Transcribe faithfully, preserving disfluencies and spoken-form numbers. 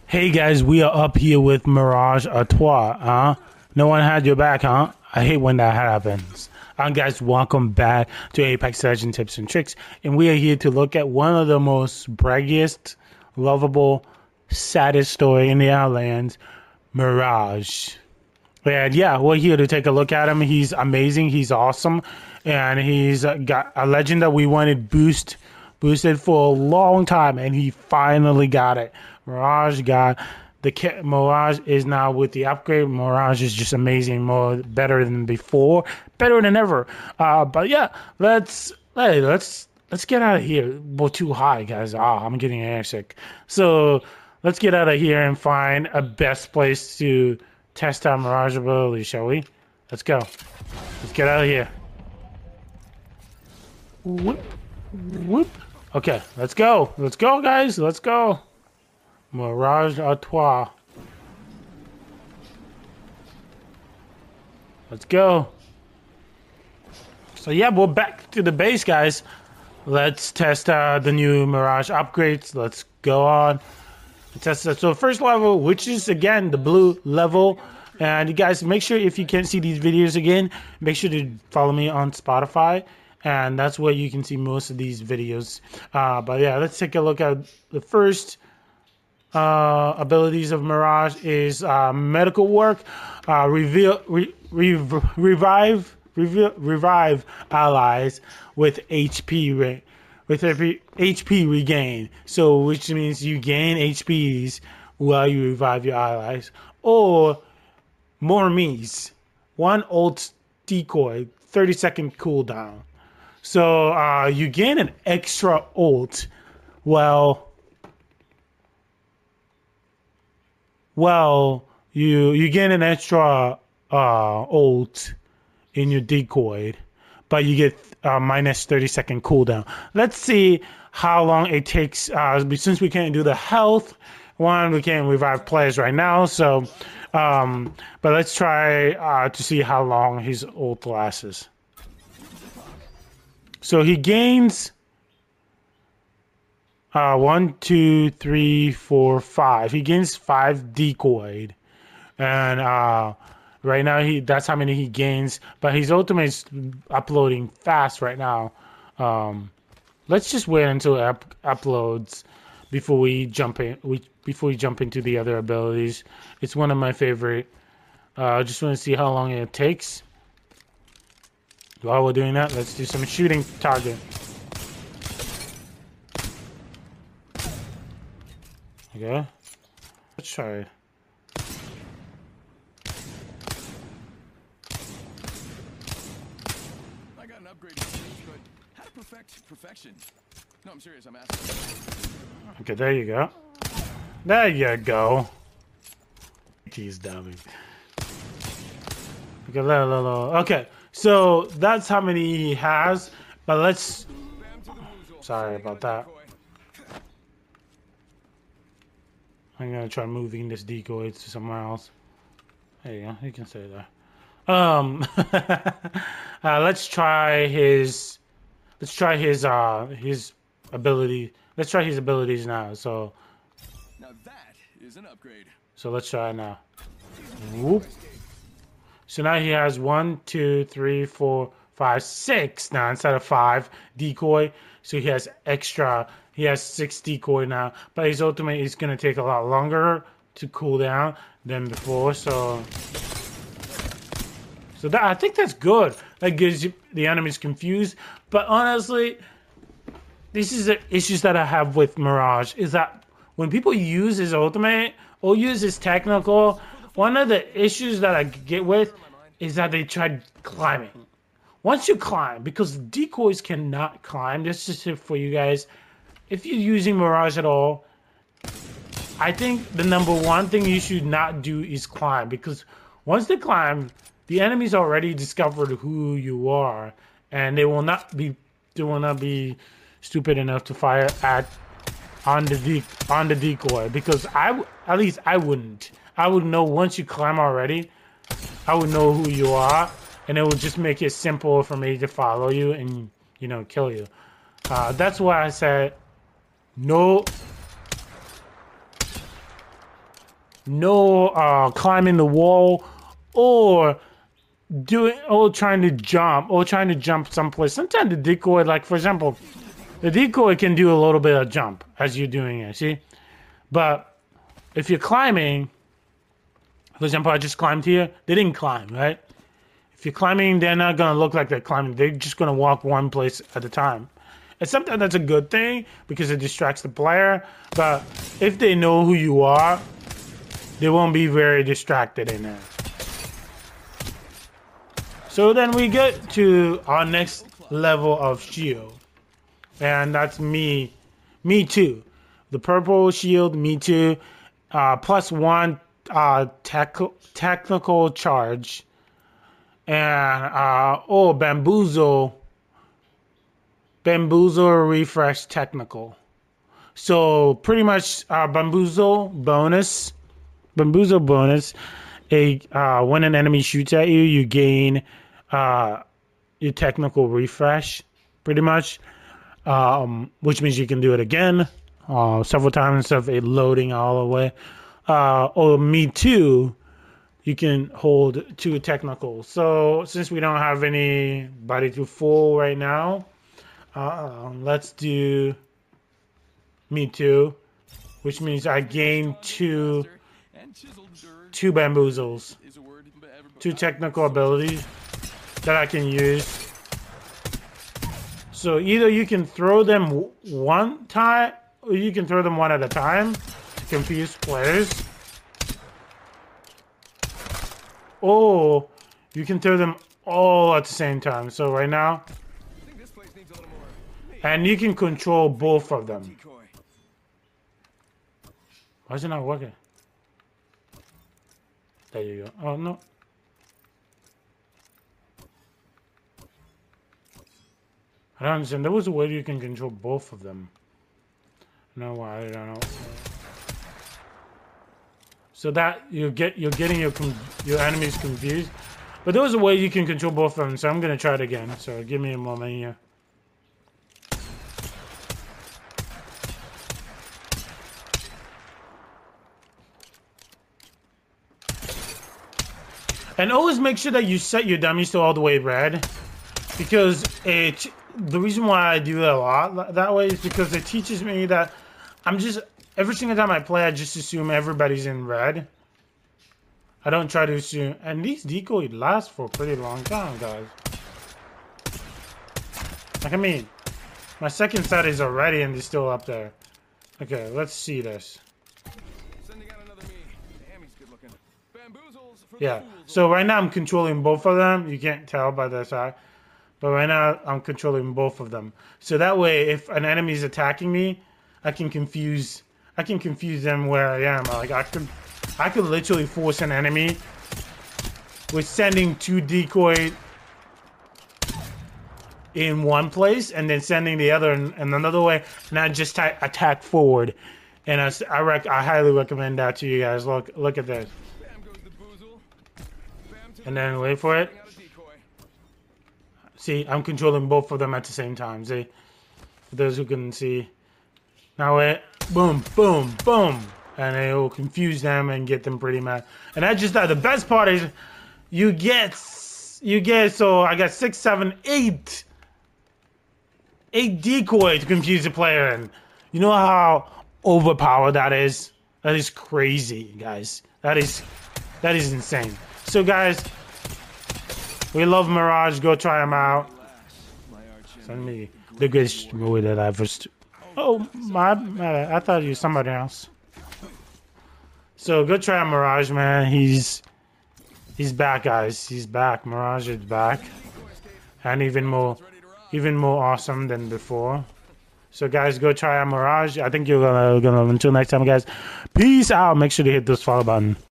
Hey guys, we are up here with Mirage Artois, huh? No one had your back, huh? I hate when that happens. Uh, guys, welcome back to Apex Legends Tips and Tricks, and we are here to look at one of the most braggiest, lovable, saddest story in the Outlands, Mirage. And yeah, we're here to take a look at him. He's amazing, he's awesome, and he's got a legend that we wanted boost boosted for a long time, and he finally got it. Mirage got the kit. Mirage is now with the upgrade. Mirage is just amazing, more better than before, better than ever. Uh, but yeah, let's hey, let's let's get out of here. We're too high, guys. Ah, I'm getting airsick. So let's get out of here and find a best place to test our Mirage ability, shall we? Let's go. Let's get out of here. Whoop, whoop. Okay, let's go. Let's go, guys. Let's go. Mirage Artois. Let's go. So yeah, we're back to the base, guys. Let's test uh, the new Mirage upgrades. Let's go on and test that. So first level, which is again the blue level. And you guys, make sure if you can't see these videos again, make sure to follow me on Spotify. And that's where you can see most of these videos. Uh, but yeah, let's take a look at the first uh, abilities of Mirage is uh, medical work, uh, reveal, re, re, revive, reveal, revive allies with H P re, with H P regain. So which means you gain H Ps while you revive your allies, or more me's one ult decoy, thirty second cooldown. So uh, you gain an extra ult. Well, well, you you gain an extra uh, ult in your decoy, but you get uh, minus thirty second cooldown. Let's see how long it takes. Uh, since we can't do the health one, we can't revive players right now. So, um, but let's try uh, to see how long his ult lasts. So he gains uh, one, two, three, four, five. He gains five decoyed, and uh, right now he that's how many he gains. But his ultimate is uploading fast right now. Um, let's just wait until it up uploads before we jump in. We before we jump into the other abilities. It's one of my favorite. I uh, just want to see how long it takes. While we're doing that, let's do some shooting target. Okay. Let's try it. I got an upgrade, but how to perfect perfection? No, I'm serious. I'm asking. Okay, there you go. There you go. He's dummy. Okay, okay. So that's how many he has, but let's. Sorry about that. I'm gonna try moving this decoy to somewhere else. There you go. You can stay there. Um, uh, let's try his. Let's try his uh his ability. Let's try his abilities now. So. Now that is an upgrade. So let's try it now. Whoop. So now he has one, two, three, four, five, six now instead of five decoy. So he has extra. He has six decoy now. But his ultimate is going to take a lot longer to cool down than before. So, so that I think that's good. That gives you, the enemies confused. But honestly, this is the issues that I have with Mirage. Is that when people use his ultimate or use his technical, one of the issues that I get with is that they tried climbing. Once you climb, because decoys cannot climb, this is it for you guys. If you're using Mirage at all, I think the number one thing you should not do is climb, because once they climb, the enemies already discovered who you are, and they will not be they will not be stupid enough to fire at on the de on the decoy, because I at least I wouldn't. I would know once you climb already, I would know who you are, and it would just make it simple for me to follow you and, you know, kill you. Uh, that's why I said no no uh, climbing the wall, or doing, or trying to jump, or trying to jump someplace. Sometimes the decoy, like for example, the decoy can do a little bit of jump as you're doing it. See, but if you're climbing, for example, I just climbed here. They didn't climb, right? If you're climbing, they're not gonna look like they're climbing. They're just gonna walk one place at a time. And sometimes that's a good thing because it distracts the player. But if they know who you are, they won't be very distracted in there. So then we get to our next level of shield. And that's me. Me too. The purple shield, me too. Uh, plus one uh, tech technical charge. And, uh, oh, bamboozle. Bamboozle refresh technical. So pretty much uh, bamboozle bonus. Bamboozle bonus. A uh, when an enemy shoots at you, you gain uh, your technical refresh. Pretty much, um, which means you can do it again uh, several times instead of it loading all the way. Uh, or me too. You can hold two technical. So since we don't have anybody to full right now, uh, let's do me too, which means I gain two two bamboozles, two technical abilities that I can use. So either you can throw them one time, or you can throw them one at a time to confuse players. Or you can throw them all at the same time. So right now, and you can control both of them. Why is it not working? There you go. Oh no. I don't understand. There was a way you can control both of them. No, why? I don't know. So that you get you're getting your your enemies confused, but there was a way you can control both of them. So I'm gonna try it again. So give me a moment here. And always make sure that you set your dummies to all the way red, because it. The reason why I do it a lot that way is because it teaches me that I'm just. Every single time I play, I just assume everybody's in red. I don't try to assume... And these decoys last for a pretty long time, guys. Like, I mean, my second set is already and they're still up there. Okay, let's see this. Sending out another me. Damn, he's good looking. Bamboozles for yeah, so right now I'm controlling both of them. You can't tell by the side. But right now, I'm controlling both of them. So that way, if an enemy is attacking me, I can confuse... I can confuse them where I am. Like I could, I could literally force an enemy with sending two decoy in one place and then sending the other in, in another way, and I just attack forward. And I, I, rec I highly recommend that to you guys. Look, look at this. And then wait for it. See, I'm controlling both of them at the same time. See, for those who can see. Now wait. Boom, boom, boom. And it will confuse them and get them pretty mad. And that's just that. The best part is you get, you get, so I got six, seven, eight, eight decoy to confuse the player. And you know how overpowered that is? That is crazy, guys. That is, that is insane. So guys, we love Mirage. Go try them out. Send me the greatest movie that I've ever. Oh, my, my, I thought you were somebody else. So go try Mirage, man. He's he's back, guys. He's back. Mirage is back, and even more, even more awesome than before. So guys, go try Mirage. I think you're gonna gonna. Until next time, guys. Peace out. Make sure to hit this follow button.